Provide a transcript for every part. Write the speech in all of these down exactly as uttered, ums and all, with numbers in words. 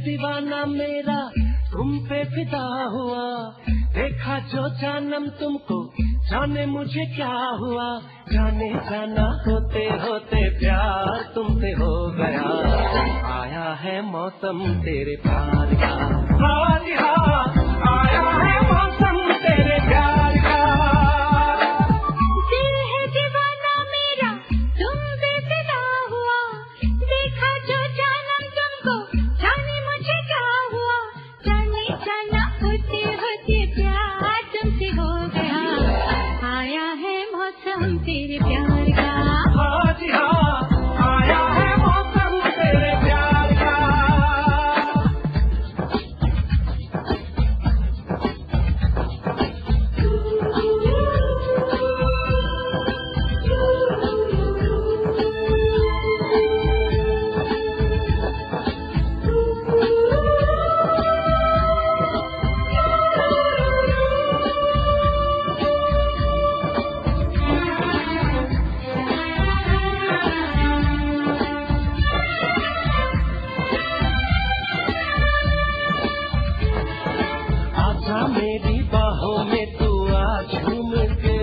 दीवाना मेरा तुम पे फिदा हुआ, देखा जो जानम तुमको, जाने मुझे क्या हुआ, जाने जाना होते होते प्यार तुमसे हो गया, आया है मौसम तेरे प्यार का, हाँ जी हाँ, आया है मौसम तेरे प्यार का। दिल है दीवाना मेरा तुम पे फिदा हुआ, देखा जो जानम तुमको, जाने मुझे क्या हुआ, जाने जाना होते होते प्यार तुमसे हो गया, आया है मौसम तेरे प्यार का, हाँ जी हाँ, आया है मौसम तेरे प्यार का। आजा मेरी बाहों में तू आ झूम के,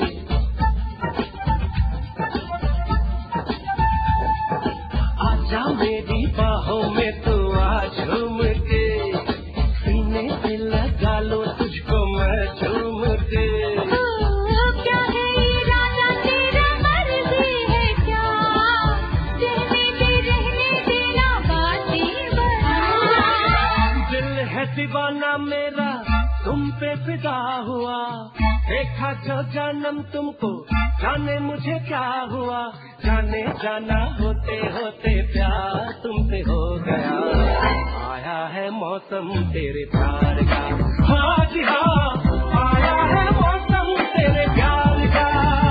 आजा मेरी बाहों में तू आ झूम के, सीने से लगा लो तुझको मैं झूम के। क्या है ये राजा तेरा मर्जी है क्या, रहने दे रहने देना बातें बना, दिल है दीवाना मेरा तुम पे फिदा हुआ, देखा जो जानम तुमको, जाने मुझे क्या हुआ, जाने जाना होते होते प्यार तुमसे हो गया, आया है मौसम तेरे प्यार का, हाँ जी हाँ, आया है मौसम तेरे प्यार का।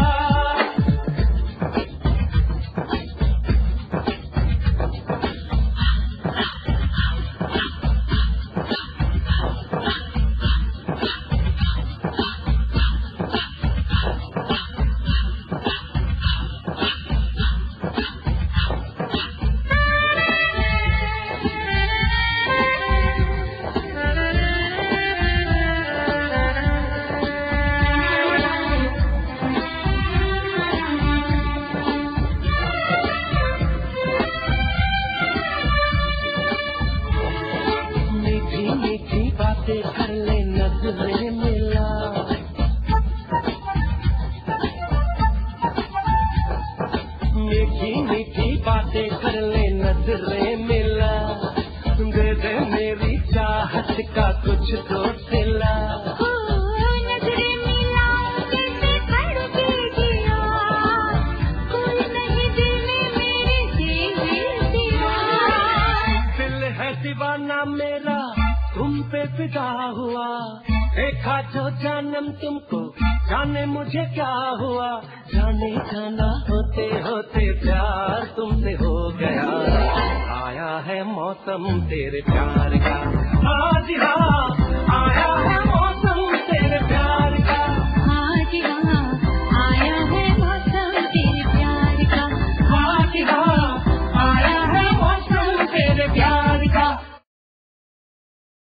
मीठी मीठी बातें कर ले नजरें मिला, मीठी मीठी बातें कर ले नजरें मिला, दे दे मेरी चाहत का कुछ तो सिला, नजरें मिलाऊं जैसे धड़के दिया, कोई नहीं दिल में मेरे दिल दिया, दिल है दीवाना मेरा तुम पे फिदा हुआ, देखा जो जानम तुमको, जाने मुझे क्या हुआ, जाने जाना होते होते प्यार तुमसे हो गया, आया है मौसम तेरे प्यार का, हाँ जी हाँ।